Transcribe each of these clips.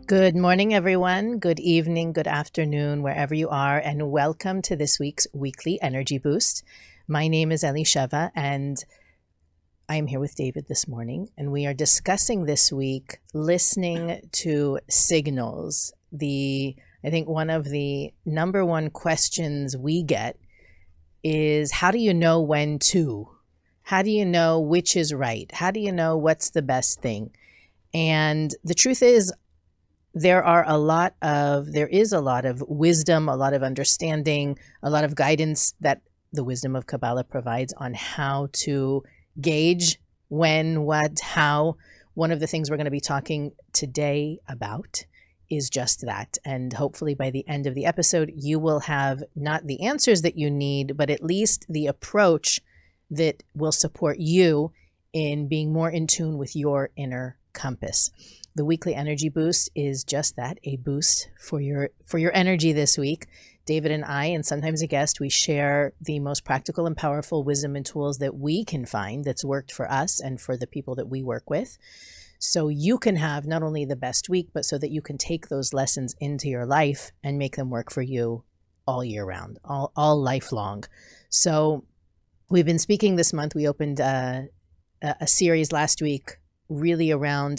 Good morning, everyone. Good evening, good afternoon, wherever you are, and welcome to this week's weekly energy boost. My name is Elisheva, and I am here with David this morning, and we are discussing this week listening to signals. I think one of the number one questions we get is, how do you know when to? How do you know which is right? How do you know what's the best thing? And the truth is, there is a lot of wisdom, a lot of understanding, a lot of guidance that the wisdom of Kabbalah provides on how to gauge when, what, how. One of the things we're going to be talking today about is just that. And hopefully by the end of the episode, you will have not the answers that you need, but at least the approach that will support you in being more in tune with your inner compass. The weekly energy boost is just that, a boost for your energy this week. David and I, and sometimes a guest, we share the most practical and powerful wisdom and tools that we can find that's worked for us and for the people that we work with. So you can have not only the best week, but so that you can take those lessons into your life and make them work for you all year round, all lifelong. So we've been speaking this month. We opened a series last week really around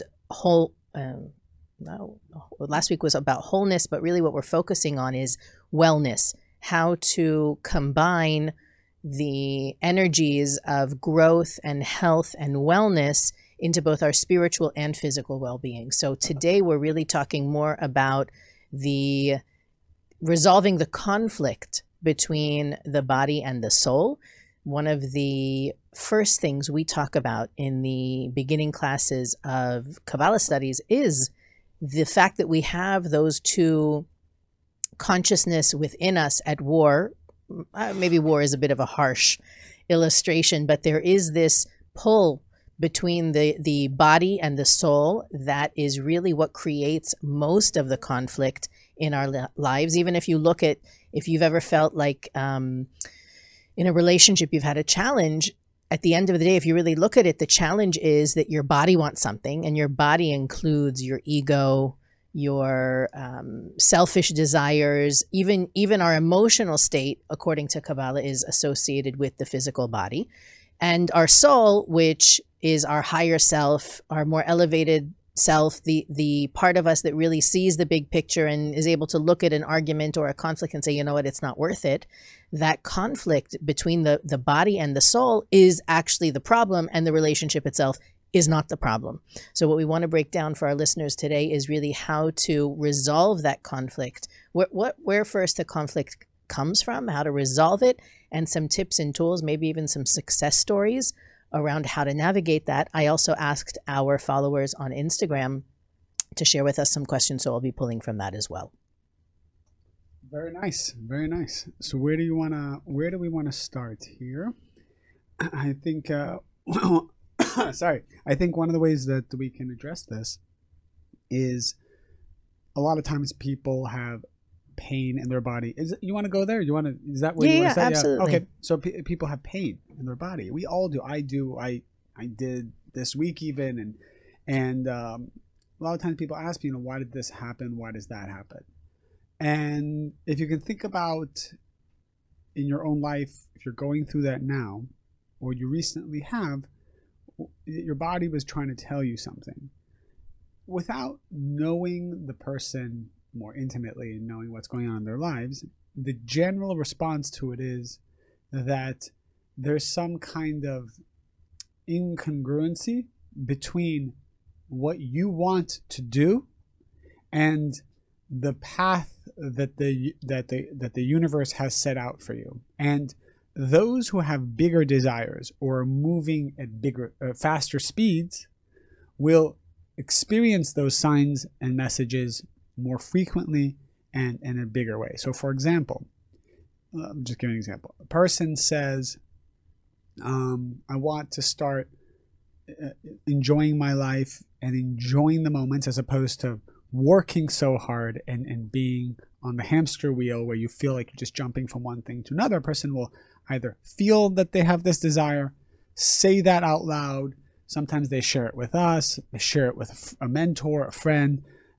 last week was about wholeness, but really what we're focusing on is wellness, how to combine the energies of growth and health and wellness into both our spiritual and physical well-being. So today we're really talking more about resolving the conflict between the body and the soul. One of the first things we talk about in the beginning classes of Kabbalah studies is the fact that we have those two consciousness within us at war. Maybe war is a bit of a harsh illustration, but there is this pull between the body and the soul that is really what creates most of the conflict in our lives. Even if you've ever felt like in a relationship, you've had a challenge. At the end of the day, if you really look at it, the challenge is that your body wants something, and your body includes your ego, your selfish desires, even our emotional state, according to Kabbalah, is associated with the physical body. And our soul, which is our higher self, our more elevated self, the part of us that really sees the big picture and is able to look at an argument or a conflict and say, you know what, it's not worth it. That conflict between the body and the soul is actually the problem, and the relationship itself is not the problem. So what we want to break down for our listeners today is really how to resolve that conflict, where first the conflict comes from, how to resolve it, and some tips and tools, maybe even some success stories around how to navigate that. I also asked our followers on Instagram to share with us some questions, so I'll be pulling from that as well. Very nice, very nice. So where do we wanna start here? I think I think one of the ways that we can address this is a lot of times people have pain in their body. You want to go there? Is that where you want to say? Absolutely. Yeah. Okay. So people have pain in their body. We all do. I do. I did this week even, and a lot of times people ask me, why did this happen? Why does that happen? And if you can think about in your own life, if you're going through that now, or you recently have, your body was trying to tell you something without knowing the person more intimately and knowing what's going on in their lives. The general response to it is that there's some kind of incongruency between what you want to do and the path that the universe has set out for you. And those who have bigger desires or are moving at faster speeds will experience those signs and messages more frequently and in a bigger way. So for example, I'm just giving an example. A person says, I want to start enjoying my life and enjoying the moments as opposed to working so hard and being on the hamster wheel where you feel like you're just jumping from one thing to another. A person will either feel that they have this desire, say that out loud. Sometimes they share it with us, they share it with a mentor, a friend.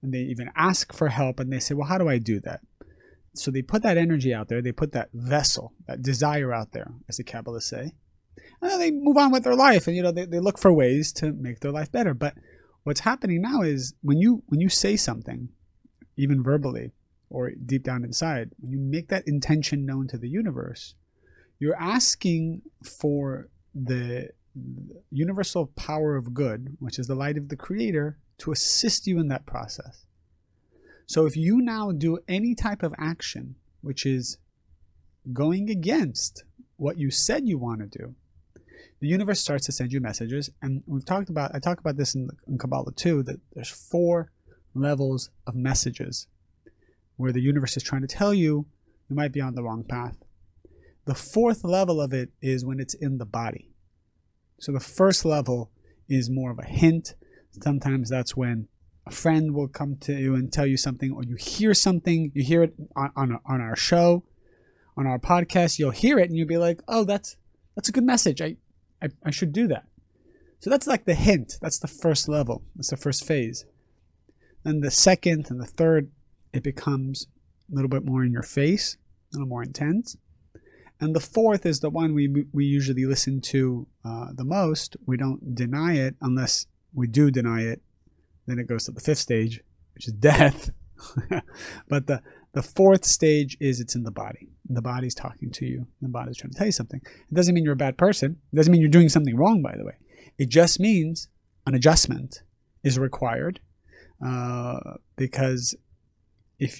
and they even ask for help, and they say, well, how do I do that? So they put that energy out there, they put that vessel, that desire out there, as the Kabbalists say, and then they move on with their life, and they look for ways to make their life better. But what's happening now is when you say something, even verbally or deep down inside, when you make that intention known to the universe, you're asking for the universal power of good, which is the light of the Creator, to assist you in that process. So if you now do any type of action which is going against what you said you want to do, the universe starts to send you messages. And I talk about this in Kabbalah too, that there's 4 levels of messages where the universe is trying to tell you you might be on the wrong path. The 4th level of it is when it's in the body. So the first level is more of a hint. Sometimes that's when a friend will come to you and tell you something, or you hear something, you hear it on our show, on our podcast, you'll hear it and you'll be like, oh, that's a good message. I should do that. So that's like the hint. That's the first level. That's the first phase. Then the second and the third, it becomes a little bit more in your face, a little more intense. And the 4th is the one we usually listen to the most. We don't deny it unless we do deny it. Then it goes to the 5th stage, which is death. But the 4th stage is it's in the body. The body's talking to you. The body's trying to tell you something. It doesn't mean you're a bad person. It doesn't mean you're doing something wrong, by the way. It just means an adjustment is required, because if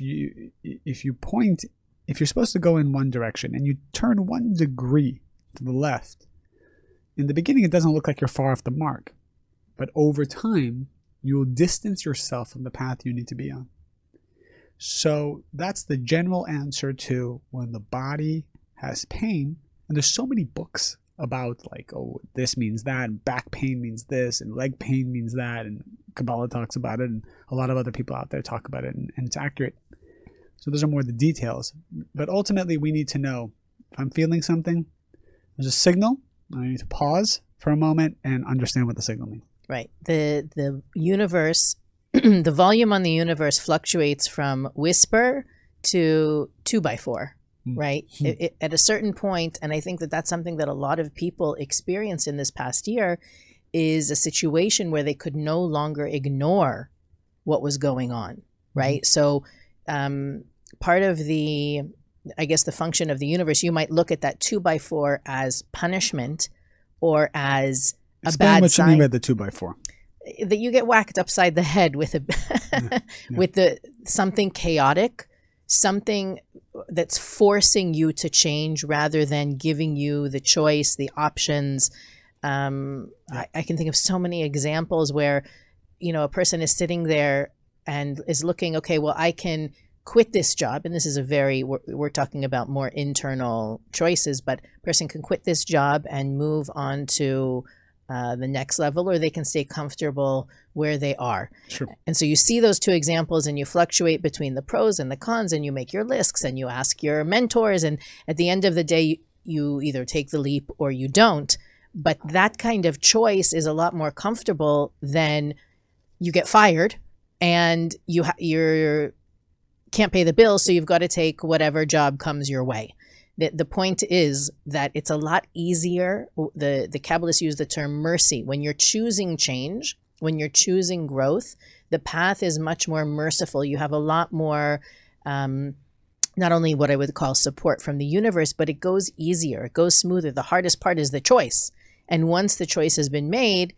you're supposed to go in one direction and you turn 1 degree to the left, in the beginning it doesn't look like you're far off the mark. But over time, you'll distance yourself from the path you need to be on. So that's the general answer to when the body has pain. And there's so many books about like, oh, this means that, and back pain means this, and leg pain means that, and Kabbalah talks about it, and a lot of other people out there talk about it, and it's accurate. So those are more the details. But ultimately, we need to know if I'm feeling something, there's a signal. I need to pause for a moment and understand what the signal means. Right. The universe, the volume on the universe fluctuates from whisper to 2x4, right? At a certain point, and I think that that's something that a lot of people experienced in this past year, is a situation where they could no longer ignore what was going on, right? So part of the, I guess, the function of the universe, you might look at that 2x4 as punishment or as a bad what sign. You mean by the 2x4? That you get whacked upside the head with with something chaotic, something that's forcing you to change rather than giving you the choice, the options. I can think of so many examples where, a person is sitting there and is looking, okay, well, I can quit this job. And this is we're talking about more internal choices, but a person can quit this job and move on to the next level, or they can stay comfortable where they are. Sure. And so you see those 2 examples and you fluctuate between the pros and the cons, and you make your lists and you ask your mentors. And at the end of the day, you either take the leap or you don't. But that kind of choice is a lot more comfortable than you get fired and you can't pay the bills, so you've got to take whatever job comes your way. The point is that it's a lot easier. The Kabbalists use the term mercy. When you're choosing change, when you're choosing growth, the path is much more merciful. You have a lot more, not only what I would call support from the universe, but it goes easier. It goes smoother. The hardest part is the choice. And once the choice has been made,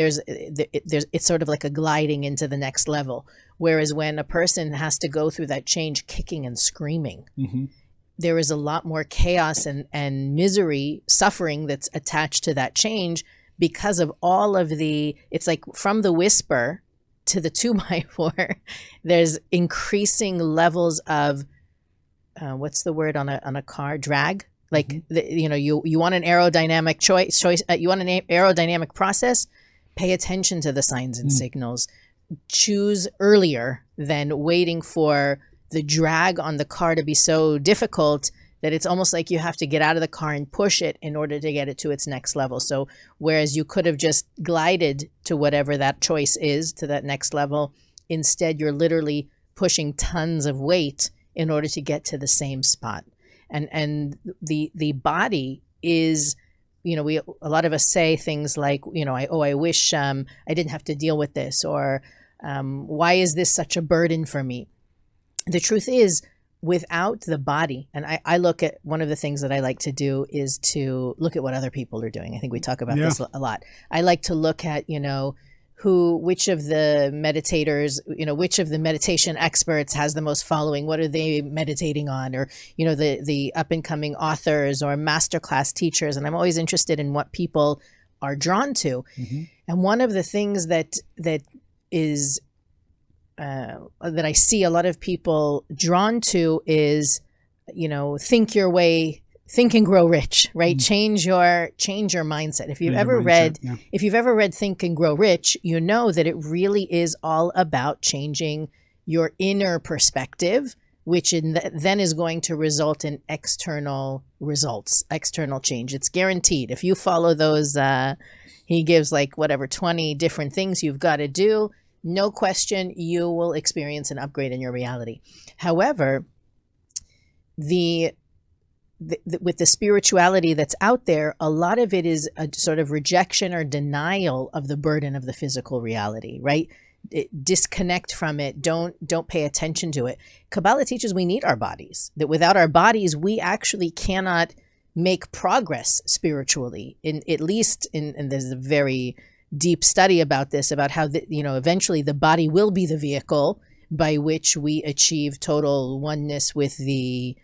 it's sort of like a gliding into the next level. Whereas when a person has to go through that change kicking and screaming, there is a lot more chaos and misery, suffering that's attached to that change because of all of it's like from the whisper to the 2x4, there's increasing levels of, what's the word on a car? Drag? Like, you want an aerodynamic choice, you want an aerodynamic process, pay attention to the signs and signals. Choose earlier than waiting for the drag on the car to be so difficult that it's almost like you have to get out of the car and push it in order to get it to its next level. So whereas you could have just glided to whatever that choice is, to that next level, Instead, you're literally pushing tons of weight in order to get to the same spot. And the body is, you know, a lot of us say things like, you know, I wish I didn't have to deal with this, or why is this such a burden for me? The truth is, without the body, and I look at, one of the things that I like to do is to look at what other people are doing. I think we talk about this a lot. I like to look at, you know, which of the meditators, you know, which of the meditation experts has the most following, what are they meditating on, or, you know, the up and coming authors or masterclass teachers. And I'm always interested in what people are drawn to. Mm-hmm. And one of the things that is that I see a lot of people drawn to is, you know, think and grow rich, right? Mm. Change your mindset. If you've ever read Think and Grow Rich, you know that it really is all about changing your inner perspective, which then is going to result in external results, external change. It's guaranteed. If you follow those, he gives like 20 different things you've got to do, no question, you will experience an upgrade in your reality. However, with the spirituality that's out there, a lot of it is a sort of rejection or denial of the burden of the physical reality, right? Disconnect from it. Don't pay attention to it. Kabbalah teaches we need our bodies, that without our bodies, we actually cannot make progress spiritually. At least there's a very deep study about this, about how eventually the body will be the vehicle by which we achieve total oneness with the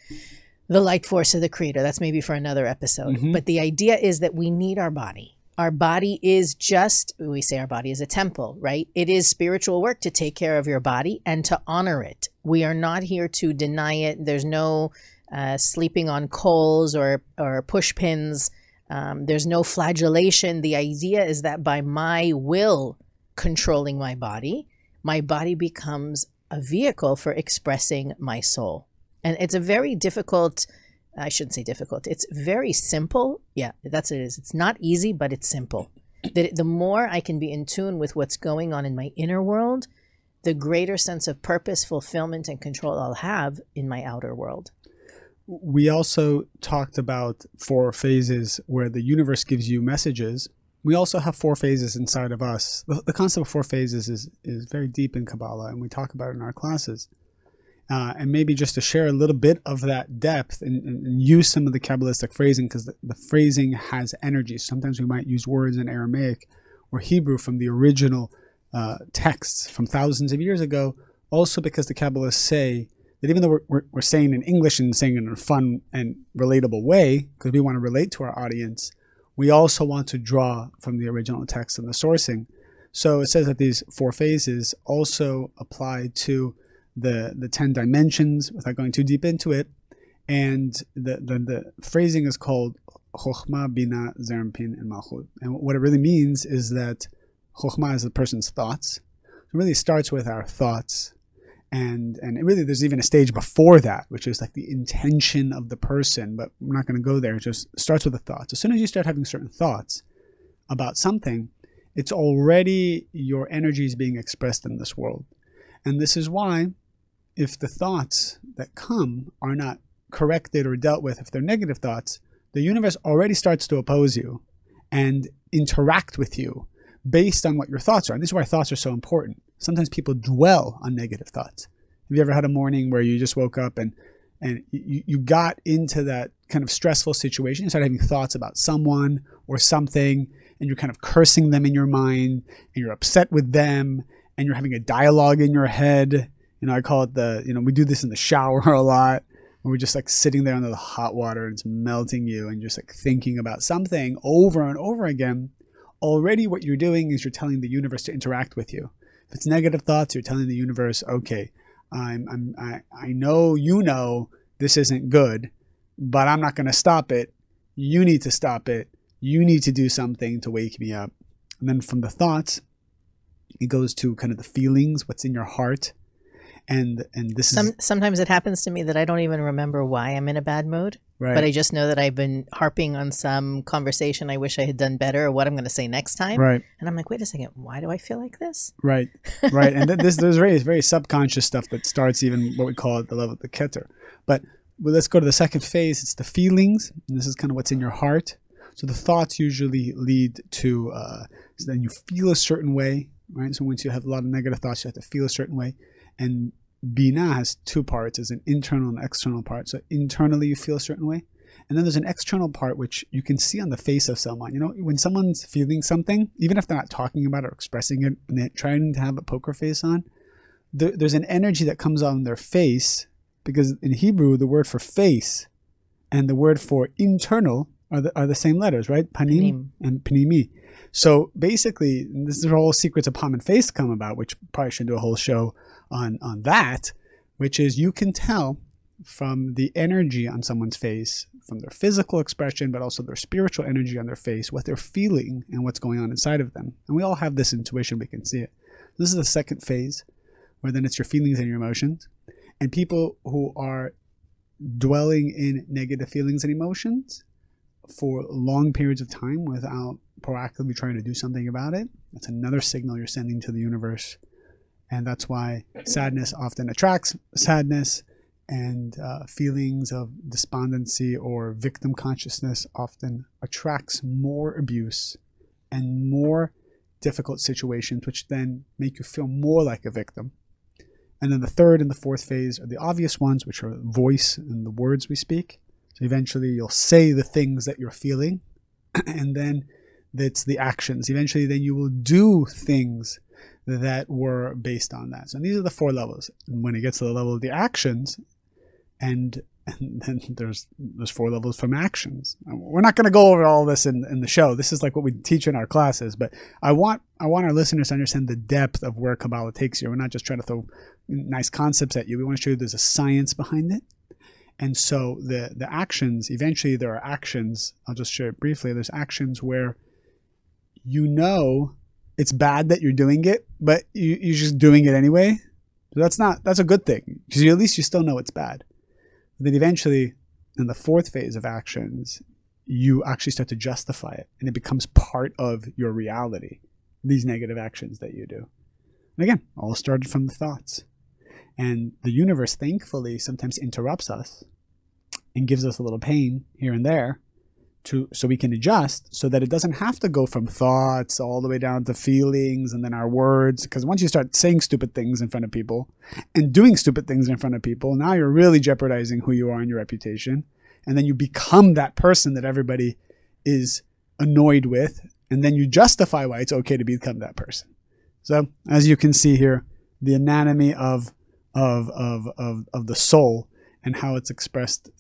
light force of the Creator. That's maybe for another episode. Mm-hmm. But the idea is that we need our body. Our body is we say our body is a temple, right? It is spiritual work to take care of your body and to honor it. We are not here to deny it. There's no sleeping on coals or push pins. There's no flagellation. The idea is that by my will controlling my body becomes a vehicle for expressing my soul. And it's a very difficult, I shouldn't say difficult, it's very simple. Yeah, that's what it is. It's not easy, but it's simple. That the more I can be in tune with what's going on in my inner world, the greater sense of purpose, fulfillment, and control I'll have in my outer world. We also talked about 4 phases where the universe gives you messages. We also have 4 phases inside of us. The concept of 4 phases is very deep in Kabbalah, and we talk about it in our classes. And maybe just to share a little bit of that depth and use some of the Kabbalistic phrasing, because the phrasing has energy. Sometimes we might use words in Aramaic or Hebrew from the original texts from thousands of years ago, also because the Kabbalists say that even though we're saying in English and saying it in a fun and relatable way, because we want to relate to our audience, we also want to draw from the original text and the sourcing. So it says that these 4 phases also apply to the 10 dimensions, without going too deep into it. And the phrasing is called Chokhmah, Bina, Zeir Anpin, and Malchut. And what it really means is that Chokhmah is the person's thoughts. It really starts with our thoughts. And it really, there's even a stage before that, which is like the intention of the person, but we're not going to go there. It just starts with the thoughts. As soon as you start having certain thoughts about something, it's already your energies being expressed in this world. And this is why, if the thoughts that come are not corrected or dealt with, if they're negative thoughts, the universe already starts to oppose you and interact with you based on what your thoughts are. And this is why thoughts are so important. Sometimes people dwell on negative thoughts. Have you ever had a morning where you just woke up and you got into that kind of stressful situation? You started having thoughts about someone or something, and you're kind of cursing them in your mind, and you're upset with them, and you're having a dialogue in your head. I call it we do this in the shower a lot, and we're just like sitting there under the hot water and it's melting you, and just like thinking about something over and over again. Already what you're doing is you're telling the universe to interact with you. If it's negative thoughts, you're telling the universe, okay, I know this isn't good, but I'm not going to stop it. You need to stop it. You need to do something to wake me up. And then from the thoughts, it goes to kind of the feelings, what's in your heart. And this Sometimes it happens to me that I don't even remember why I'm in a bad mood. Right. but I just know that I've been harping on some conversation I wish I had done better, or what I'm going to say next time. Right. And I'm like, wait a second, why do I feel like this? Right. Right. And there's very subconscious stuff that starts even what we call at the level of the Keter. But let's go to the second phase. It's the feelings. And this is kind of what's in your heart. So the thoughts usually lead to, so then you feel a certain way, right? So once you have a lot of negative thoughts, you have to feel a certain way. And Binah has two parts. There's an internal and external part. So internally you feel a certain way. And then there's an external part which you can see on the face of someone. You know, when someone's feeling something, even if they're not talking about it or expressing it, and they're trying to have a poker face on, there's an energy that comes on their face, because in Hebrew, the word for face and the word for internal are the same letters, right? Panim and Pnimi. So basically, this is where all secrets of palm and face come about, which probably should do a whole show on that, which is you can tell from the energy on someone's face, from their physical expression, but also their spiritual energy on their face, what they're feeling and what's going on inside of them. And we all have this intuition, we can see it. This is the second phase, where then it's your feelings and your emotions. And people who are dwelling in negative feelings and emotions for long periods of time without proactively trying to do something about it, that's another signal you're sending to the universe. And that's why sadness often attracts sadness, and feelings of despondency or victim consciousness often attracts more abuse and more difficult situations, which then make you feel more like a victim. And then the third and the fourth phase are the obvious ones, which are voice and the words we speak. So eventually you'll say the things that you're feeling, and then it's the actions. Eventually then you will do things that were based on that. So these are the four levels. And when it gets to the level of the actions, and then there's four levels from actions. We're not going to go over all this in the show. This is like what we teach in our classes, but I want our listeners to understand the depth of where Kabbalah takes you. We're not just trying to throw nice concepts at you. We want to show you there's a science behind it. And so the actions, eventually there are actions, I'll just share it briefly. There's actions where you know it's bad that you're doing it, but you're just doing it anyway. So that's a good thing, because at least you still know it's bad. Then eventually, in the fourth phase of actions, you actually start to justify it, and it becomes part of your reality, these negative actions that you do. And again, all started from the thoughts. And the universe, thankfully, sometimes interrupts us and gives us a little pain here and there so we can adjust, so that it doesn't have to go from thoughts all the way down to feelings and then our words. Because once you start saying stupid things in front of people and doing stupid things in front of people, now you're really jeopardizing who you are and your reputation. And then you become that person that everybody is annoyed with. And then you justify why it's okay to become that person. So as you can see here, the anatomy of the soul and how it's expressed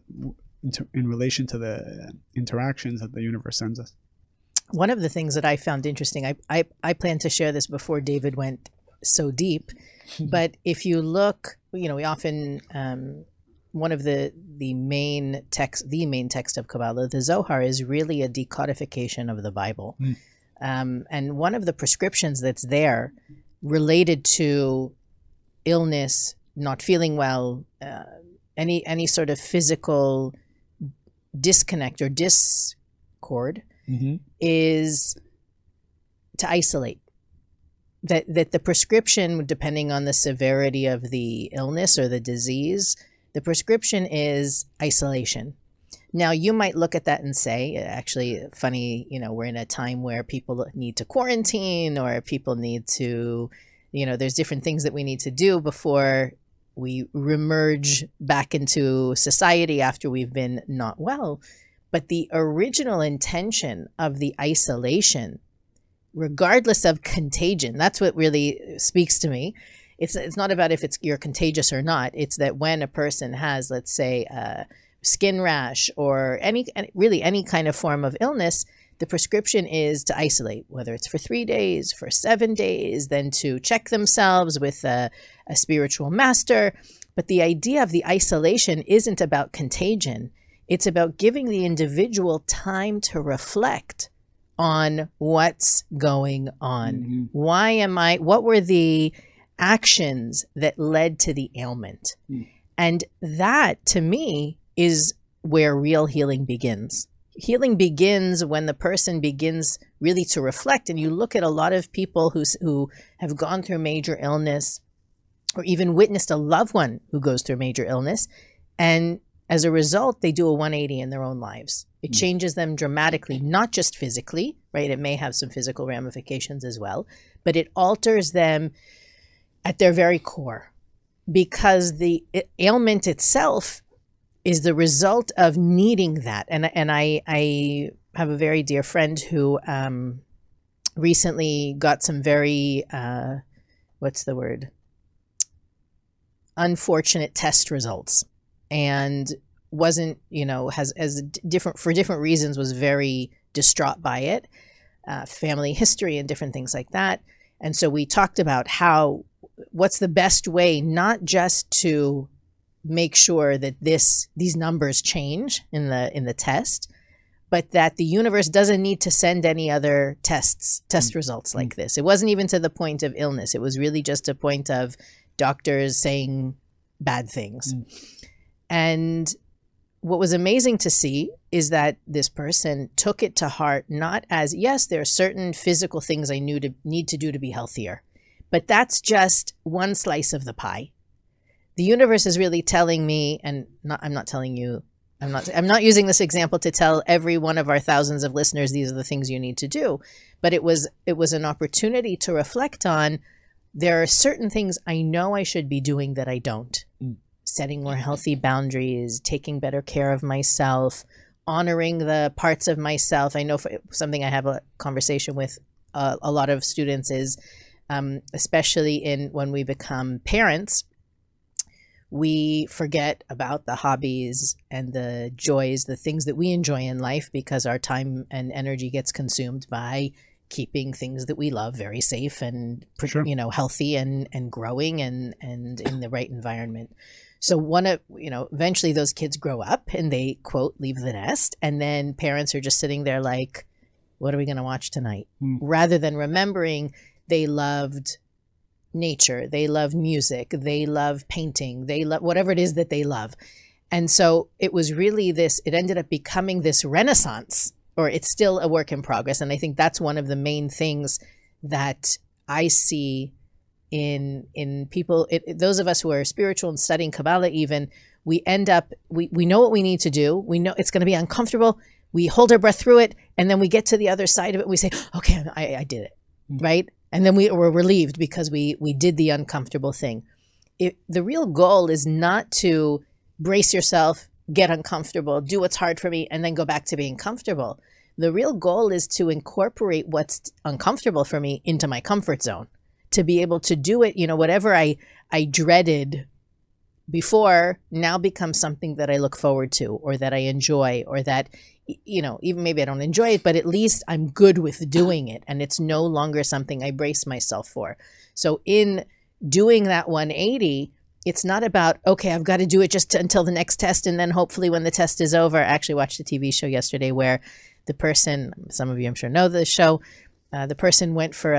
in relation to the interactions that the universe sends us. One of the things that I found interesting, I plan to share this before David went so deep, but if you look, we often, one of the main text of Kabbalah, the Zohar, is really a decodification of the Bible. And one of the prescriptions that's there related to illness, not feeling well, any sort of physical disconnect or discord, is to isolate. That the prescription, depending on the severity of the illness or the disease, the prescription is isolation. Now, you might look at that and say, actually, funny, we're in a time where people need to quarantine, or people need to, there's different things that we need to do before we remerge back into society after we've been not well. But the original intention of the isolation, regardless of contagion, that's what really speaks to me. It's not about if you're contagious or not. It's that when a person has, let's say, a skin rash or any kind of form of illness, the prescription is to isolate, whether it's for 3 days, for 7 days, then to check themselves with a spiritual master. But the idea of the isolation isn't about contagion. It's about giving the individual time to reflect on what's going on. What were the actions that led to the ailment? And that, to me, is where real healing begins. Healing begins when the person begins really to reflect. And you look at a lot of people who have gone through major illness, or even witnessed a loved one who goes through major illness. And as a result, they do a 180 in their own lives. It changes them dramatically, not just physically, right? It may have some physical ramifications as well, but it alters them at their very core, because the ailment itself is the result of needing that. And I have a very dear friend who recently got some very, unfortunate test results, and wasn't, for different reasons, was very distraught by it, family history and different things like that. And so we talked about what's the best way, not just to make sure that these numbers change in the test, but that the universe doesn't need to send any other test results like this. It wasn't even to the point of illness. It was really just a point of doctors saying bad things. And what was amazing to see is that this person took it to heart, not as, yes, there are certain physical things I need to do to be healthier, but that's just one slice of the pie. The universe is really telling me, and I'm not using this example to tell every one of our thousands of listeners these are the things you need to do, but it was an opportunity to reflect on, there are certain things I know I should be doing that I don't. Setting more healthy boundaries, taking better care of myself, honoring the parts of myself. I know something I have a conversation with a lot of students is, especially when we become parents, we forget about the hobbies and the joys, the things that we enjoy in life, because our time and energy gets consumed by keeping things that we love very safe and healthy and growing and in the right environment. So eventually those kids grow up and they, quote, leave the nest, and then parents are just sitting there like, what are we going to watch tonight? Rather than remembering they loved nature, they love music, they love painting, they love whatever it is that they love. And so it was really it ended up becoming this renaissance, or it's still a work in progress. And I think that's one of the main things that I see in people, those of us who are spiritual and studying Kabbalah even, we end up, we know what we need to do. We know it's going to be uncomfortable. We hold our breath through it. And then we get to the other side of it. And we say, okay, I did it. Right. And then we're relieved because we did the uncomfortable thing. The real goal is not to brace yourself, get uncomfortable, do what's hard for me, and then go back to being comfortable. The real goal is to incorporate what's uncomfortable for me into my comfort zone, to be able to do it. Whatever I dreaded before now becomes something that I look forward to, or that I enjoy, or that, even maybe I don't enjoy it, but at least I'm good with doing it. And it's no longer something I brace myself for. So in doing that 180, it's not about, okay, I've got to do it just until the next test. And then hopefully when the test is over, I actually watched a TV show yesterday where the person, some of you I'm sure know the show, the person went for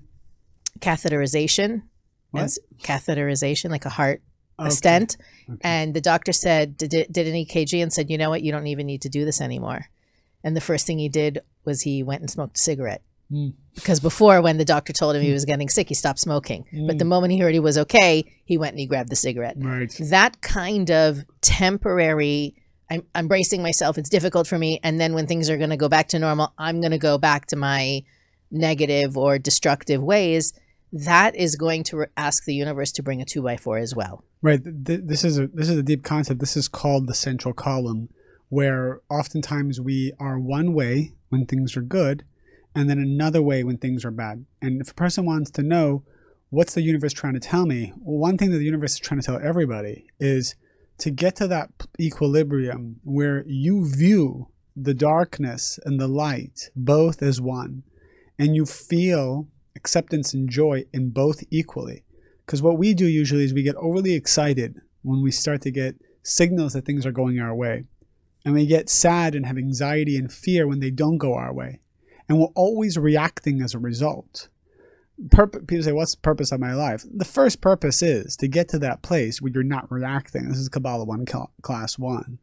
catheterization. What? Catheterization, like a heart, a stent. Okay. And the doctor said, did an EKG and said, you know what, you don't even need to do this anymore. And the first thing he did was he went and smoked a cigarette. Because before, when the doctor told him he was getting sick, he stopped smoking. But the moment he heard he was okay, he went and he grabbed the cigarette. Right. That kind of temporary, I'm bracing myself, it's difficult for me, and then when things are going to go back to normal, I'm going to go back to my negative or destructive ways. That is going to ask the universe to bring a 2x4 as well. Right. This is a deep concept. This is called the central column, where oftentimes we are one way when things are good, and then another way when things are bad. And if a person wants to know, what's the universe trying to tell me? Well, one thing that the universe is trying to tell everybody is to get to that equilibrium where you view the darkness and the light both as one, and you feel acceptance and joy in both equally. Because what we do usually is we get overly excited when we start to get signals that things are going our way. And we get sad and have anxiety and fear when they don't go our way. And we're always reacting as a result. People say, what's the purpose of my life? The first purpose is to get to that place where you're not reacting. This is Kabbalah 1, Class 1.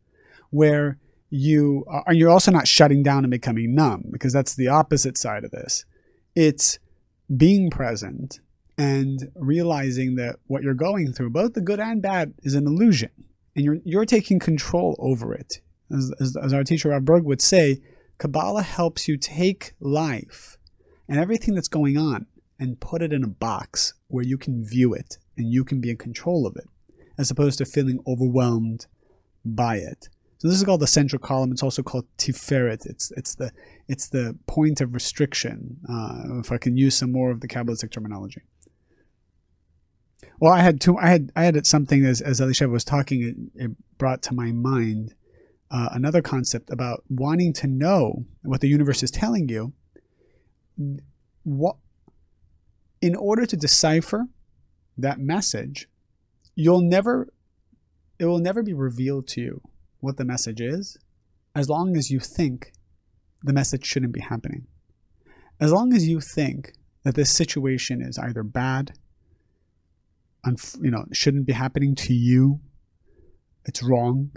where you're also not shutting down and becoming numb, because that's the opposite side of this. It's being present and realizing that what you're going through, both the good and bad, is an illusion, and you're taking control over it. As our teacher Rav Berg would say, Kabbalah helps you take life and everything that's going on and put it in a box where you can view it and you can be in control of it, as opposed to feeling overwhelmed by it. So this is called the central column. It's also called Tiferet. It's the point of restriction, if I can use some more of the Kabbalistic terminology. Well, I had something as Elisheva was talking, it brought to my mind another concept about wanting to know what the universe is telling you. In order to decipher that message, it will never be revealed to you what the message is, as long as you think the message shouldn't be happening. As long as you think that this situation is either bad, shouldn't be happening to you, it's wrong,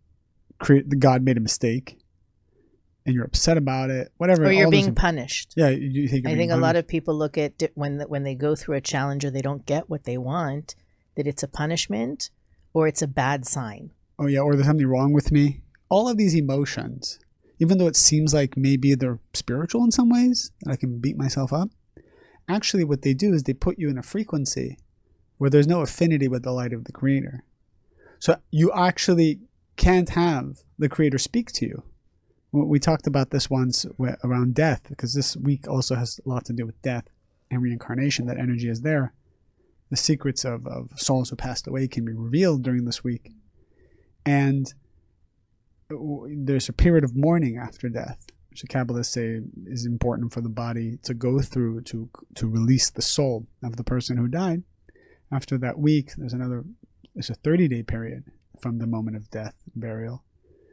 God made a mistake, and you're upset about it, whatever. Or you're being punished. Yeah, I think a lot of people look at when they go through a challenge or they don't get what they want, that it's a punishment or it's a bad sign. Oh yeah, or there's something wrong with me. All of these emotions, even though it seems like maybe they're spiritual in some ways, and I can beat myself up, actually what they do is they put you in a frequency where there's no affinity with the light of the Creator. So you actually can't have the Creator speak to you. We talked about this once around death, because this week also has a lot to do with death and reincarnation. That energy is there. The secrets of souls who passed away can be revealed during this week. And there's a period of mourning after death, which the Kabbalists say is important for the body to go through to release the soul of the person who died. After that week, there's a 30-day period from the moment of death and burial.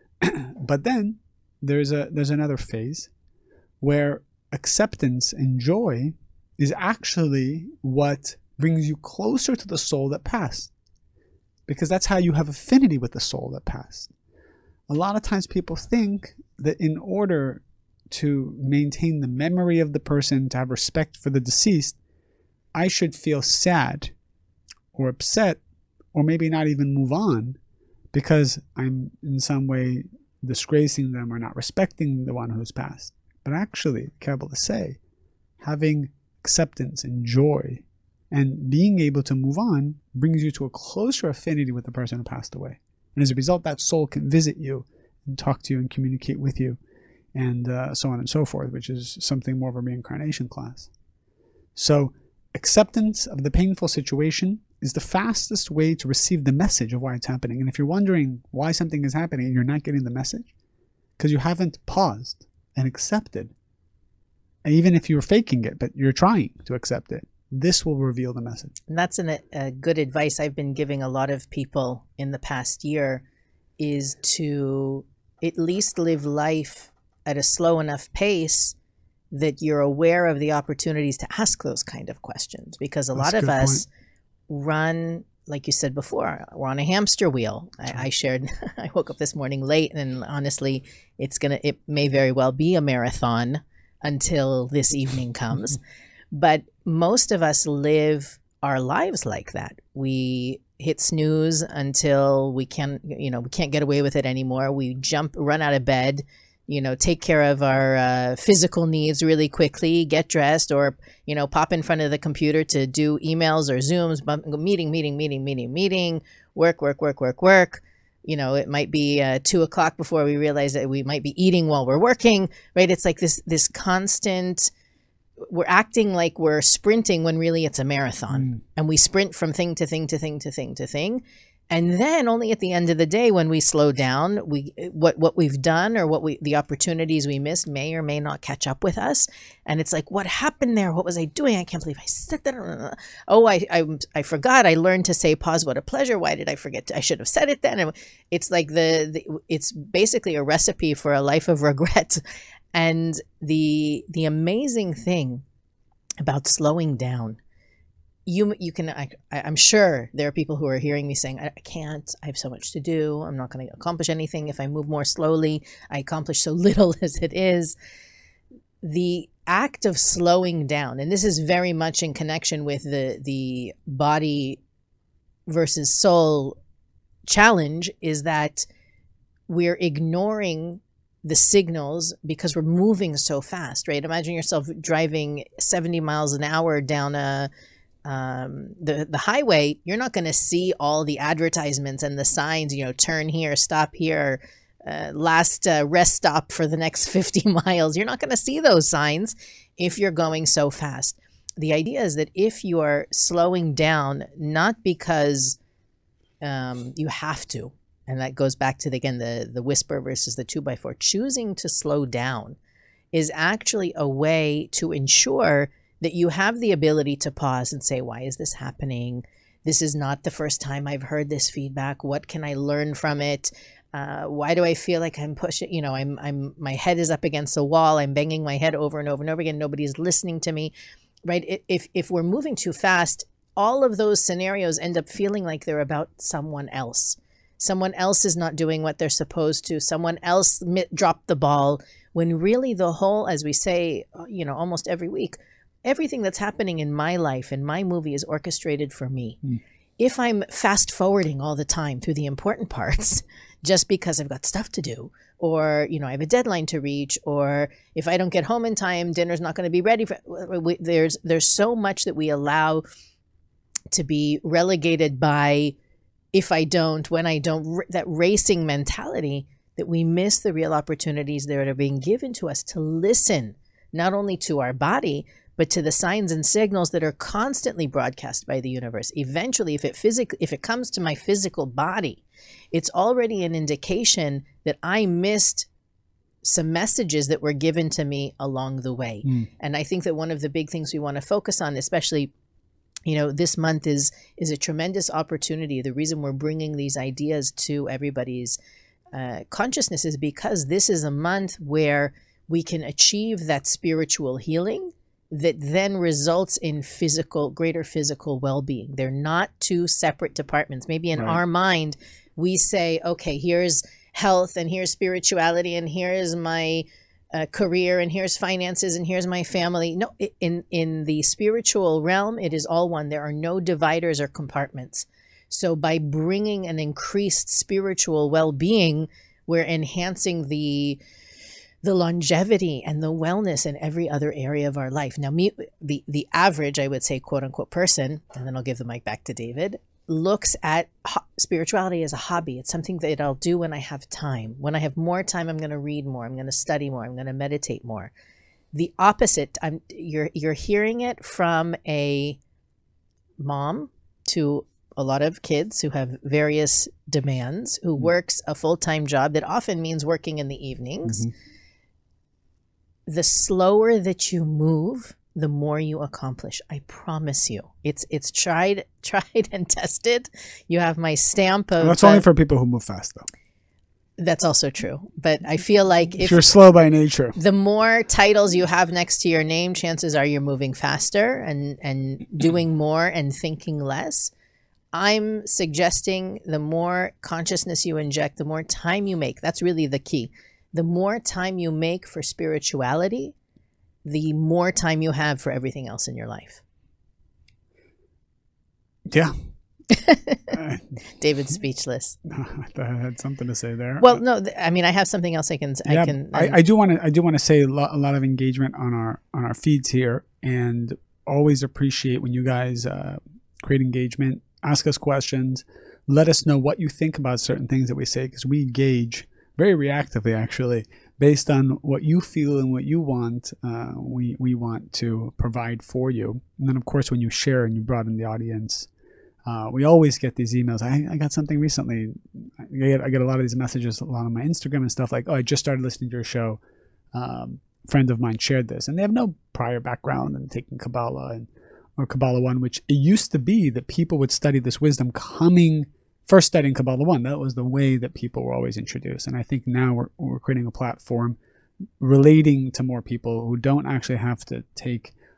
But then there's another phase where acceptance and joy is actually what brings you closer to the soul that passed, because that's how you have affinity with the soul that passed. A lot of times people think that in order to maintain the memory of the person, to have respect for the deceased, I should feel sad or upset, or maybe not even move on, because I'm in some way disgracing them or not respecting the one who's passed. But actually, Kabbalists say, having acceptance and joy and being able to move on brings you to a closer affinity with the person who passed away. And as a result, that soul can visit you and talk to you and communicate with you, and so on and so forth, which is something more of a reincarnation class. So acceptance of the painful situation is the fastest way to receive the message of why it's happening. And if you're wondering why something is happening and you're not getting the message, because you haven't paused and accepted. And even if you're faking it, but you're trying to accept it, this will reveal the message. And that's a good advice I've been giving a lot of people in the past year, is to at least live life at a slow enough pace that you're aware of the opportunities to ask those kind of questions. Because a lot of us run, like you said before, we're on a hamster wheel. I shared, I woke up this morning late, and honestly, it may very well be a marathon until this evening comes. But most of us live our lives like that. We hit snooze until we can't get away with it anymore. We run out of bed, take care of our physical needs really quickly, get dressed, or, pop in front of the computer to do emails or Zooms, meeting, work. It might be 2 o'clock before we realize that we might be eating while we're working, right? It's like this constant, we're acting like we're sprinting when really it's a marathon. And we sprint from thing to thing to thing to thing to thing. And then only at the end of the day, when we slow down, what we've done or the opportunities we missed may or may not catch up with us. And it's like, what happened there? What was I doing? I can't believe I said that. Oh, I forgot. I learned to say pause. What a pleasure. Why did I forget? I should have said it then. And it's like it's basically a recipe for a life of regret. And the amazing thing about slowing down, you can, I'm sure there are people who are hearing me saying, I can't, I have so much to do. I'm not going to accomplish anything. If I move more slowly, I accomplish so little as it is. The act of slowing down, and this is very much in connection with the body versus soul challenge, is that we're ignoring the signals because we're moving so fast, right? Imagine yourself driving 70 miles an hour down the highway. You're not going to see all the advertisements and the signs, turn here, stop here, last rest stop for the next 50 miles. You're not going to see those signs if you're going so fast. The idea is that if you are slowing down, not because you have to, and that goes back to, again, the whisper versus the 2x4, choosing to slow down is actually a way to ensure that you have the ability to pause and say, why is this happening? This is not the first time I've heard this feedback. What can I learn from it? Why do I feel like I'm pushing, my head is up against the wall. I'm banging my head over and over and over again. Nobody's listening to me, right? If we're moving too fast, all of those scenarios end up feeling like they're about someone else. Someone else is not doing what they're supposed to. Someone else dropped the ball, when really the whole, as we say, almost every week, everything that's happening in my life and my movie is orchestrated for me. If I'm fast forwarding all the time through the important parts, just because I've got stuff to do, or, I have a deadline to reach, or if I don't get home in time, dinner's not going to be ready. There's so much that we allow to be relegated by if I don't, when I don't, that racing mentality, that we miss the real opportunities that are being given to us to listen, not only to our body, but to the signs and signals that are constantly broadcast by the universe. Eventually, if it comes to my physical body, it's already an indication that I missed some messages that were given to me along the way. And I think that one of the big things we want to focus on, especially this month, is a tremendous opportunity. The reason we're bringing these ideas to everybody's consciousness is because this is a month where we can achieve that spiritual healing that then results in greater physical well-being. They're not two separate departments. Maybe in our mind, we say, okay, here's health and here's spirituality and here's my career and here's finances and here's my family. No, in the spiritual realm, it is all one. There are no dividers or compartments. So by bringing an increased spiritual well-being, we're enhancing the longevity and the wellness in every other area of our life. Now, the average, I would say, quote unquote person, and then I'll give the mic back to David, looks at spirituality as a hobby. It's something that I'll do when I have time. When I have more time, I'm going to read more. I'm going to study more. I'm going to meditate more. The opposite, you're hearing it from a mom to a lot of kids who have various demands, who works a full-time job that often means working in the evenings. The slower that you move, the more you accomplish. I promise you. It's tried and tested. You have my stamp of... That's only for people who move fast, though. That's also true. But I feel like if you're slow by nature, the more titles you have next to your name, chances are you're moving faster and doing more and thinking less. I'm suggesting the more consciousness you inject, the more time you make. That's really the key. The more time you make for spirituality, the more time you have for everything else in your life. Yeah. David's speechless. I had something to say there. Well, no, I have something else I do want to say a lot of engagement on our feeds here, and always appreciate when you guys create engagement, ask us questions, let us know what you think about certain things that we say, because we gauge very reactively, actually, based on what you feel and what you want. We want to provide for you. And then, of course, when you share and you broaden the audience, we always get these emails. I got something recently. I get a lot of these messages, a lot on my Instagram and stuff, like, oh, I just started listening to your show. Friend of mine shared this. And they have no prior background in taking Kabbalah or Kabbalah 1, which it used to be that people would study this wisdom first studying Kabbalah 1. That was the way that people were always introduced. And I think now we're creating a platform relating to more people who don't actually have to take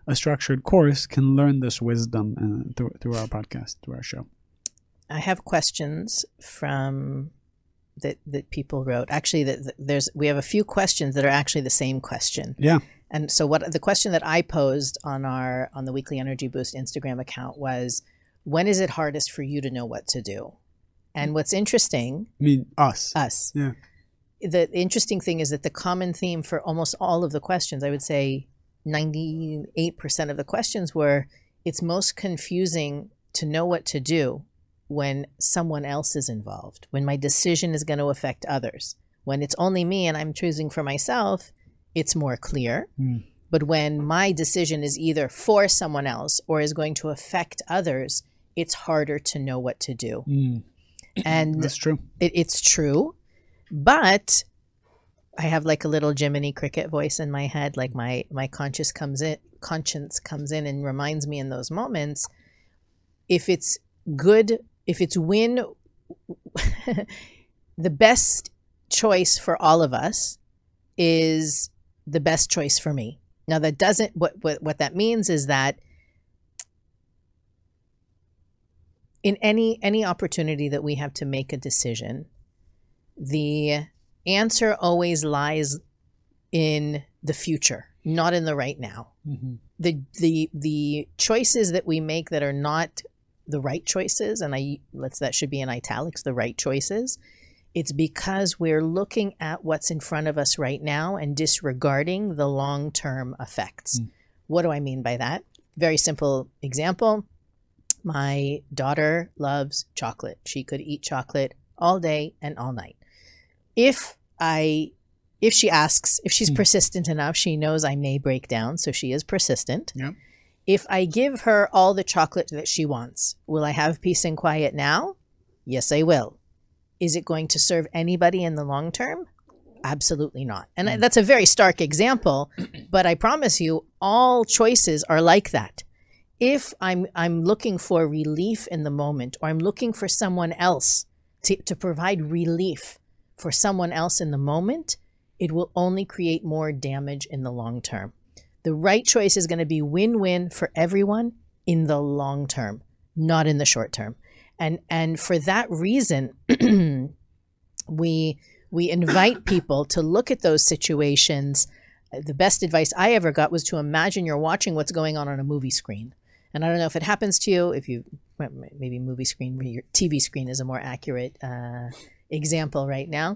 a structured course can learn this wisdom through our podcast, through our show. I have questions from that people wrote. Actually, we have a few questions that are actually the same question. Yeah. And so the question that I posed on the Weekly Energy Boost Instagram account was, when is it hardest for you to know what to do? And what's interesting, I mean, us. Yeah. The interesting thing is that the common theme for almost all of the questions, I would say 98% of the questions were, it's most confusing to know what to do when someone else is involved, when my decision is going to affect others. When it's only me and I'm choosing for myself, it's more clear. But when my decision is either for someone else or is going to affect others, it's harder to know what to do. And that's true. It's true. But I have like a little Jiminy Cricket voice in my head, like my conscience comes in and reminds me in those moments, if it's good, if it's win, the best choice for all of us is the best choice for me. Now that doesn't, what that means is that in any opportunity that we have to make a decision, the answer always lies in the future, not in the right now. The choices that we make that are not the right choices, and that should be in italics, the right choices, it's because we're looking at what's in front of us right now and disregarding the long-term effects. What do I mean by that? Very simple example. My daughter loves chocolate. She could eat chocolate all day and all night. If she asks, if she's persistent enough, she knows I may break down, so she is persistent. Yep. If I give her all the chocolate that she wants, will I have peace and quiet now? Yes, I will. Is it going to serve anybody in the long term? Absolutely not. And that's a very stark example, but I promise you, all choices are like that. If I'm looking for relief in the moment, or I'm looking for someone else to provide relief for someone else in the moment, it will only create more damage in the long term. The right choice is going to be win-win for everyone in the long term, not in the short term. And for that reason, we invite people to look at those situations. The best advice I ever got was to imagine you're watching what's going on a movie screen. And I don't know if it happens to you, if you, maybe movie screen, your TV screen is a more accurate example right now.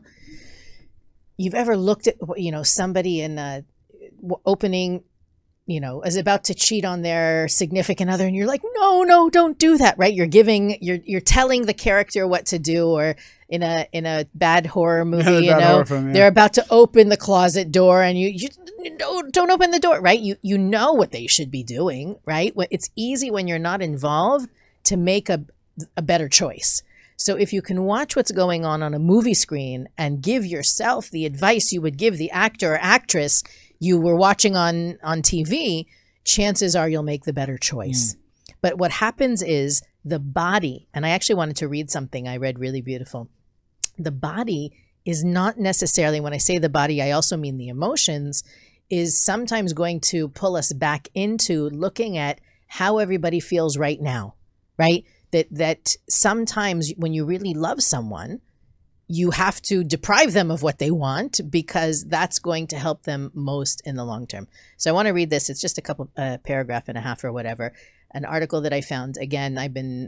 You've ever looked at, somebody in opening, is about to cheat on their significant other, and you're like, no, don't do that, right? You're telling the character what to do, or in a bad horror movie, horror film, they're about to open the closet door, and you don't open the door, right? You know what they should be doing, right? It's easy when you're not involved to make a better choice. So if you can watch what's going on a movie screen and give yourself the advice you would give the actor or actress you were watching on TV, chances are you'll make the better choice. But what happens is the body, and I actually wanted to read something I read really beautiful. The body is not necessarily, when I say the body, I also mean the emotions, is sometimes going to pull us back into looking at how everybody feels right now, right? That sometimes when you really love someone, you have to deprive them of what they want, because that's going to help them most in the long term. So I want to read this. It's just a couple paragraph and a half or whatever. An article that I found. Again, I've been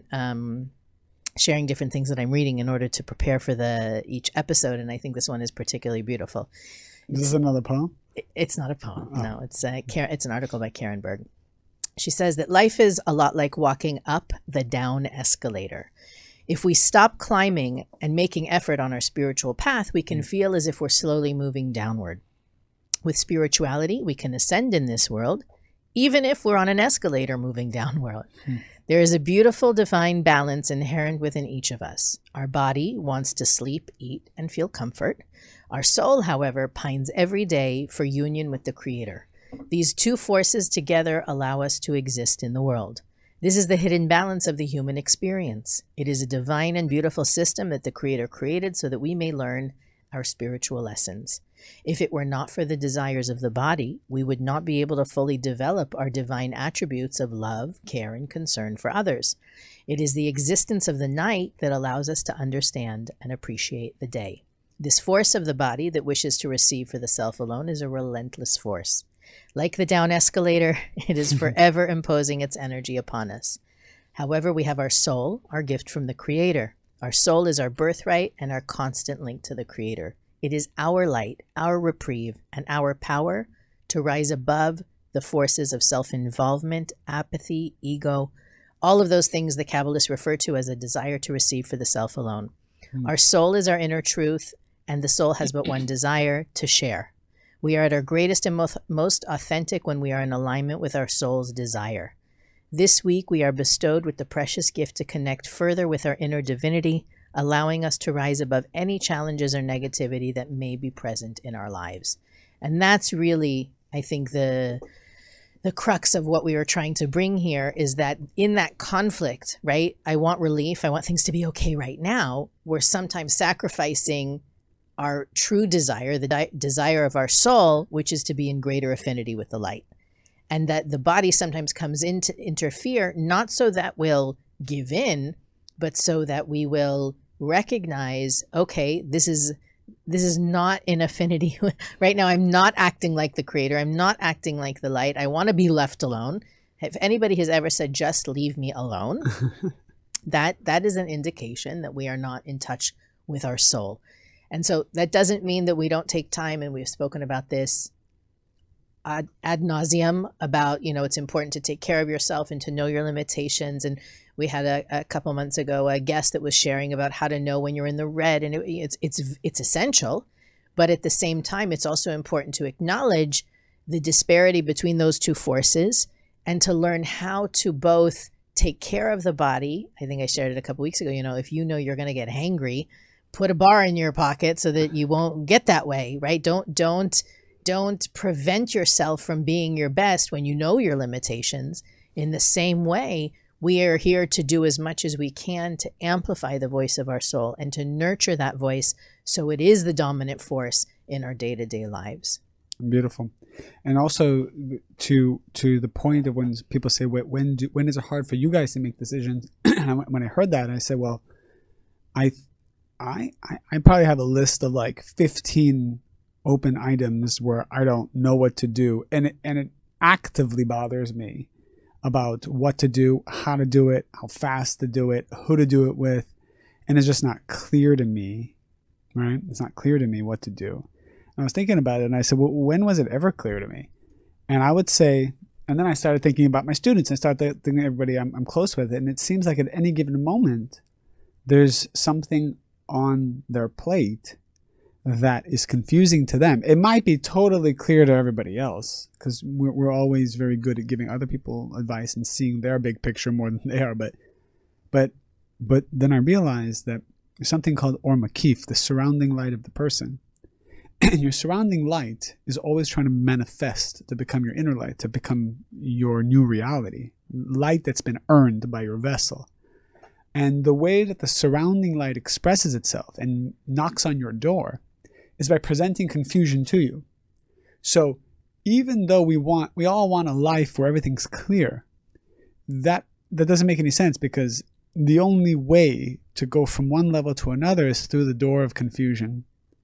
sharing different things that I'm reading in order to prepare for each episode, and I think this one is particularly beautiful. Is this another poem? It's not a poem. Oh. No, it's an article by Karen Berg. She says that life is a lot like walking up the down escalator. If we stop climbing and making effort on our spiritual path, we can feel as if we're slowly moving downward. With spirituality, we can ascend in this world, even if we're on an escalator moving downward. There is a beautiful divine balance inherent within each of us. Our body wants to sleep, eat, and feel comfort. Our soul, however, pines every day for union with the Creator. These two forces together allow us to exist in the world. This is the hidden balance of the human experience. It is a divine and beautiful system that the Creator created so that we may learn our spiritual lessons. If it were not for the desires of the body, we would not be able to fully develop our divine attributes of love, care, and concern for others. It is the existence of the night that allows us to understand and appreciate the day. This force of the body that wishes to receive for the self alone is a relentless force. Like the down escalator, it is forever imposing its energy upon us. However, we have our soul, our gift from the Creator. Our soul is our birthright and our constant link to the Creator. It is our light, our reprieve, and our power to rise above the forces of self-involvement, apathy, ego, all of those things the Kabbalists refer to as a desire to receive for the self alone. Our soul is our inner truth, and the soul has but one desire, to share. We are at our greatest and most authentic when we are in alignment with our soul's desire. This week, we are bestowed with the precious gift to connect further with our inner divinity, allowing us to rise above any challenges or negativity that may be present in our lives. And that's really, I think, the crux of what we were trying to bring here, is that in that conflict, right? I want relief. I want things to be okay right now. We're sometimes sacrificing our true desire, the desire of our soul, which is to be in greater affinity with the light. And that the body sometimes comes in to interfere, not so that we'll give in, but so that we will recognize, okay, this is not in affinity. Right now, I'm not acting like the Creator. I'm not acting like the light. I want to be left alone. If anybody has ever said, just leave me alone, that is an indication that we are not in touch with our soul. And so that doesn't mean that we don't take time, and we've spoken about this ad nauseum about, it's important to take care of yourself and to know your limitations. And we had a couple months ago a guest that was sharing about how to know when you're in the red, and it's essential, but at the same time, it's also important to acknowledge the disparity between those two forces and to learn how to both take care of the body. I think I shared it a couple weeks ago. If you know you're going to get hangry, put a bar in your pocket so that you won't get that way, right? Don't prevent yourself from being your best when you know your limitations. In the same way, we are here to do as much as we can to amplify the voice of our soul and to nurture that voice so it is the dominant force in our day-to-day lives. Beautiful. And also to the point of when people say, when is it hard for you guys to make decisions? When I heard that, I said, well, I probably have a list of like 15 open items where I don't know what to do. And it actively bothers me about what to do, how to do it, how fast to do it, who to do it with. And it's just not clear to me, right? It's not clear to me what to do. And I was thinking about it, and I said, well, when was it ever clear to me? And I would say, and then I started thinking about my students, and started thinking everybody I'm close with. And it seems like at any given moment, there's something on their plate that is confusing to them. It might be totally clear to everybody else, because we're always very good at giving other people advice and seeing their big picture more than they are. But then I realized that there's something called Or Makif, the surrounding light of the person. And your surrounding light is always trying to manifest to become your inner light, to become your new reality, light that's been earned by your vessel. And the way that the surrounding light expresses itself and knocks on your door is by presenting confusion to you. So even though we all want a life where everything's clear, that doesn't make any sense, because the only way to go from one level to another is through the door of confusion.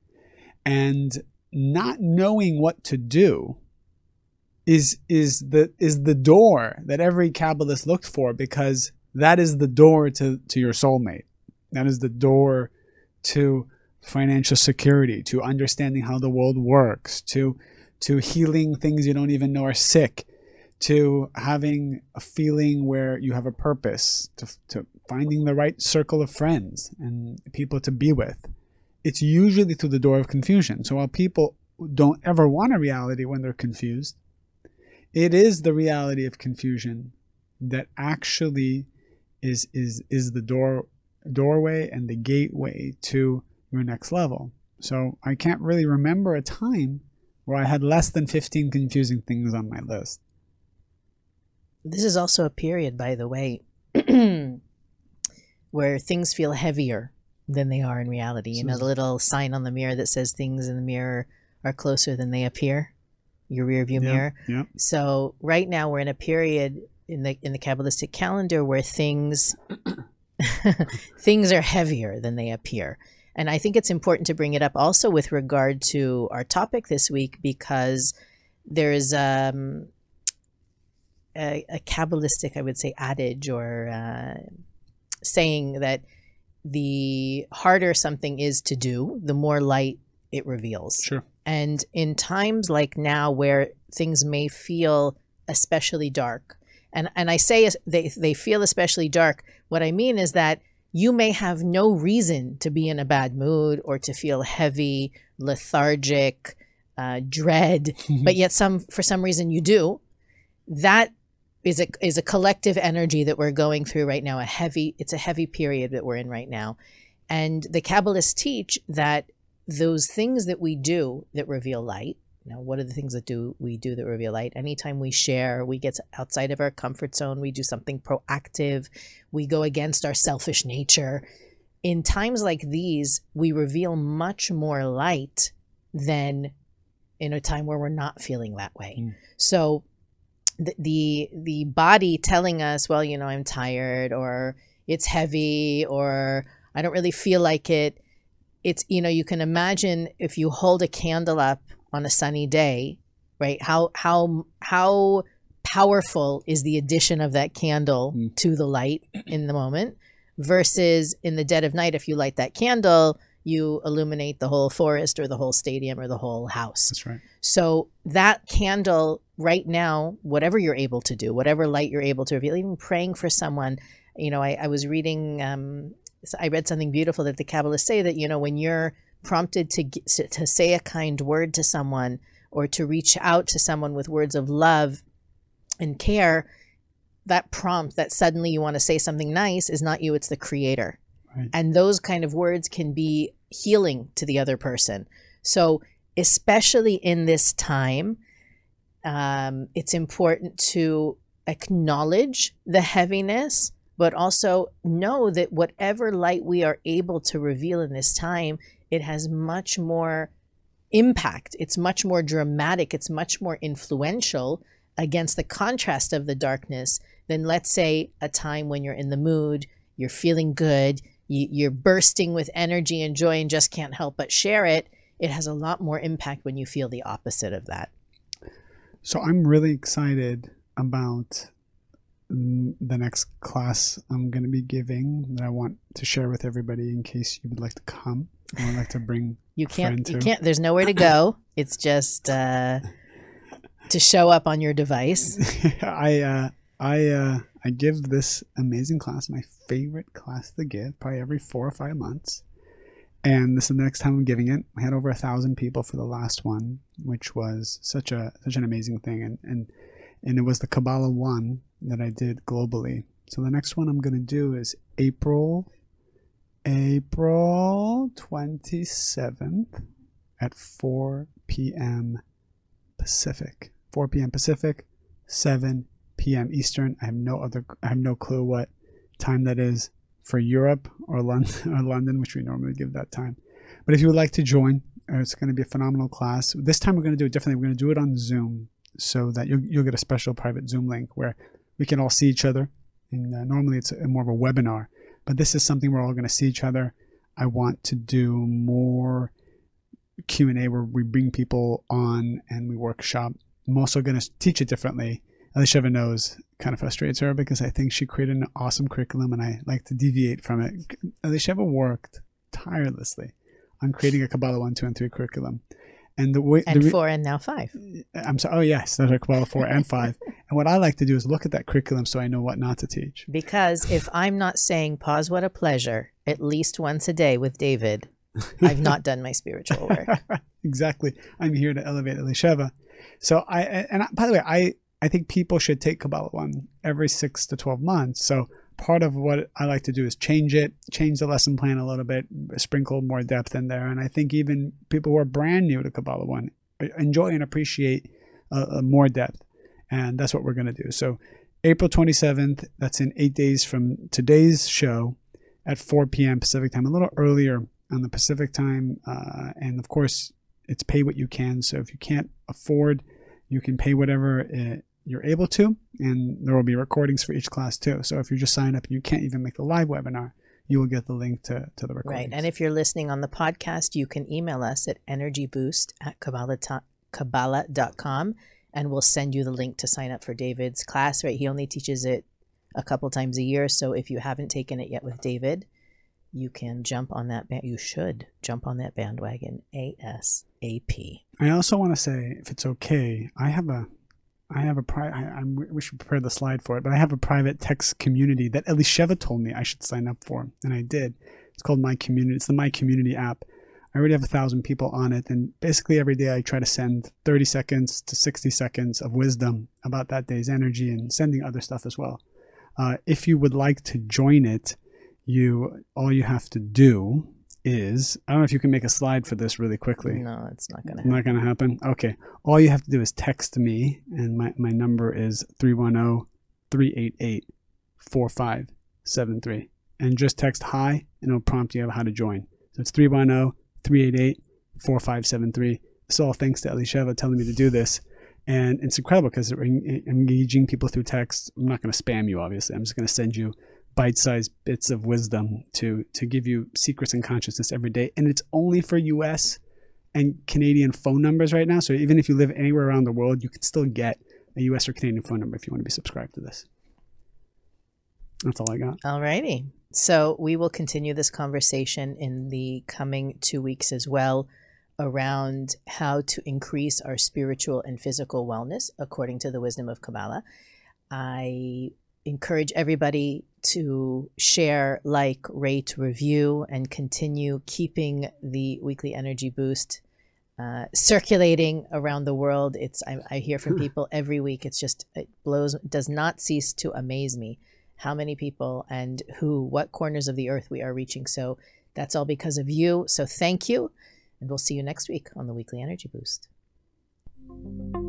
And not knowing what to do is the door that every Kabbalist looked for, because that is the door to your soulmate. That is the door to financial security, to understanding how the world works, to healing things you don't even know are sick, to having a feeling where you have a purpose, to finding the right circle of friends and people to be with. It's usually through the door of confusion. So while people don't ever want a reality when they're confused, it is the reality of confusion that actually is the doorway and the gateway to your next level. So I can't really remember a time where I had less than 15 confusing things on my list. This is also a period, by the way, where things feel heavier. than they are in reality. You know, the little sign on the mirror that says things in the mirror are closer than they appear, your rear view mirror. Yeah. So right now we're in a period in the Kabbalistic calendar where things things are heavier than they appear. And I think it's important to bring it up also with regard to our topic this week, because there's a Kabbalistic, I would say, adage or saying that the harder something is to do, the more light it reveals. Sure. And in times like now where things may feel especially dark, and I say they feel especially dark, what I mean is that you may have no reason to be in a bad mood or to feel heavy, lethargic, dread, but yet for some reason you do. That is a collective energy that we're going through right now. It's a heavy period that we're in right now. And the Kabbalists teach that those things that we do that reveal light. Now, what are the things that we do that reveal light? Anytime we share, we get outside of our comfort zone, we do something proactive, we go against our selfish nature. In times like these, we reveal much more light than in a time where we're not feeling that way. So the body telling us, well, you know, I'm tired, or it's heavy, or I don't really feel like it. It's, you know, you can imagine if you hold a candle up on a sunny day, right? How powerful is the addition of that candle to the light in the moment, versus in the dead of night, if you light that candle, you illuminate the whole forest or the whole stadium or the whole house. That's right. So that candle right now, whatever you're able to do, whatever light you're able to reveal, even praying for someone, you know, I was reading, I read something beautiful that the Kabbalists say that, you know, when you're prompted to say a kind word to someone, or to reach out to someone with words of love and care, that prompt that suddenly you want to say something nice is not you, it's the Creator. Right. And those kind of words can be healing to the other person. So especially in this time, it's important to acknowledge the heaviness, but also know that whatever light we are able to reveal in this time, it has much more impact. It's much more dramatic. It's much more influential against the contrast of the darkness than, let's say, a time when you're in the mood, you're feeling good, you're bursting with energy and joy and just can't help but share it. It has a lot more impact when you feel the opposite of that. So I'm really excited about the next class I'm going to be giving that I want to share with everybody in case you would like to come. I would like to bring you can't there's nowhere to go. It's just to show up on your device. I give this amazing class, my favorite class to give, probably every 4 or 5 months. And this is the next time I'm giving it. I had over 1,000 people for the last one, which was such an amazing thing. And it was the Kabbalah one that I did globally. So the next one I'm going to do is April 27th at 4 p.m. Pacific. 4 p.m. Pacific, 7 p.m. Eastern. I have no clue what time that is for Europe or London, which we normally give that time. But if you would like to join, it's going to be a phenomenal class. This time we're going to do it differently. We're going to do it on Zoom, so that you'll get a special private Zoom link where we can all see each other. And normally it's more of a webinar, but this is something we're all going to see each other. I want to do more Q&A where we bring people on and we workshop. I'm also going to teach it differently. Elisheva knows, kind of frustrates her because I think she created an awesome curriculum and I like to deviate from it. Elisheva worked tirelessly on creating a Kabbalah 1, 2, and 3 curriculum. And 4 and now 5. I'm sorry. Oh, yes. There's a Kabbalah 4 and 5. And what I like to do is look at that curriculum so I know what not to teach. Because if I'm not saying, pause, what a pleasure, at least once a day with David, I've not done my spiritual work. Exactly. I'm here to elevate Elisheva. So by the way, I think people should take Kabbalah 1 every 6 to 12 months. So part of what I like to do is change the lesson plan a little bit, sprinkle more depth in there. And I think even people who are brand new to Kabbalah 1 enjoy and appreciate more depth. And that's what we're going to do. So April 27th, that's in 8 days from today's show. at 4 p.m. Pacific time, a little earlier on the Pacific time. And of course, it's pay what you can. So if you can't afford, you can pay whatever you're able to. And there will be recordings for each class too. So if you just sign up and you can't even make the live webinar, you will get the link to the recordings. Right. And if you're listening on the podcast, you can email us at energyboost@kabbalah.com, and we'll send you the link to sign up for David's class. Right. He only teaches it a couple times a year. So if you haven't taken it yet with David, you can jump on that. You should jump on that bandwagon ASAP. I also want to say, if it's okay, I wish we prepared the slide for it, but I have a private text community that Elisheva told me I should sign up for, and I did. It's called My Community. It's the My Community app. I already have 1,000 people on it, and basically every day I try to send 30 seconds to 60 seconds of wisdom about that day's energy, and sending other stuff as well. If you would like to join it, all you have to do is, I don't know if you can make a slide for this really quickly. No, it's not going to happen. Not going to happen? Okay. All you have to do is text me, and my number is 310-388-4573. And just text hi, and it'll prompt you how to join. So it's 310-388-4573. It's all thanks to Elisheva telling me to do this. And it's incredible because we're engaging people through text. I'm not going to spam you, obviously. I'm just going to send you bite-sized bits of wisdom to give you secrets and consciousness every day. And it's only for US and Canadian phone numbers right now. So even if you live anywhere around the world, you can still get a US or Canadian phone number if you want to be subscribed to this. That's all I got. All righty. So we will continue this conversation in the coming 2 weeks as well, around how to increase our spiritual and physical wellness according to the wisdom of Kabbalah. I encourage everybody to share, like, rate, review, and continue keeping the weekly energy boost circulating around the world. I hear from people every week. It does not cease to amaze me how many people and what corners of the earth we are reaching. So that's all because of you. So thank you. And we'll see you next week on the Weekly Energy Boost.